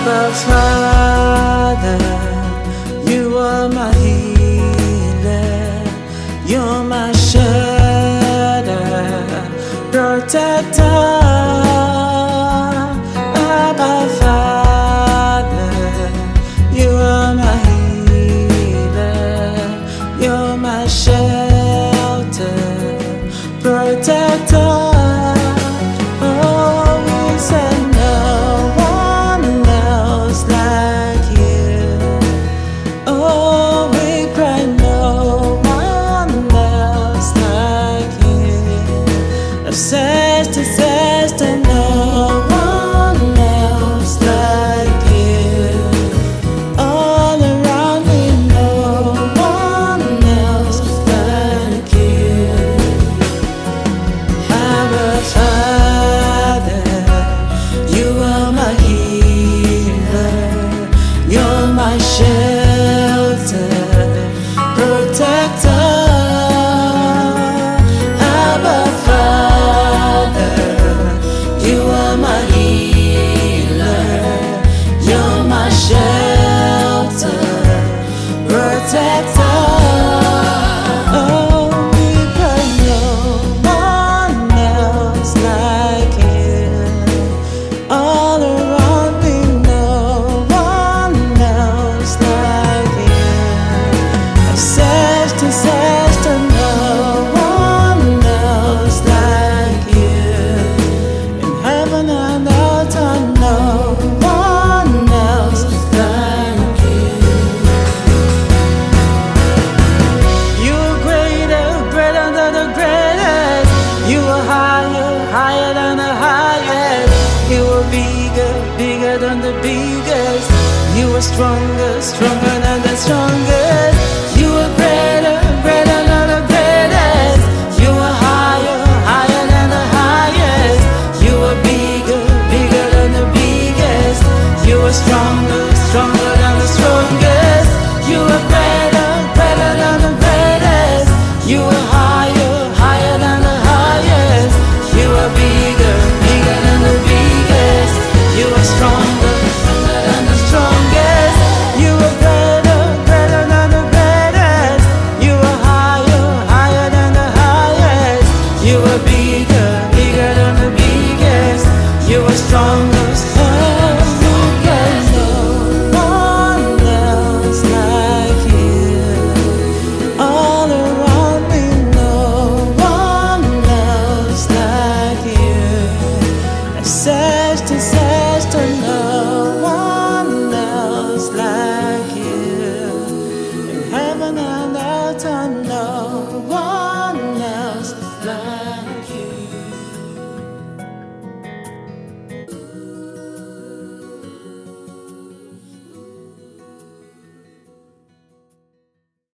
Abba Father, you are my healer, you're my shelter, protector. Abba Father, you are my healer, you're my shelter, protector. Obsessed, no one else like you. All around me, no one else like you. Abba Father, you are my healer, you're my shelter, protector. Bigger than the biggest. You are stronger, stronger than the strongest.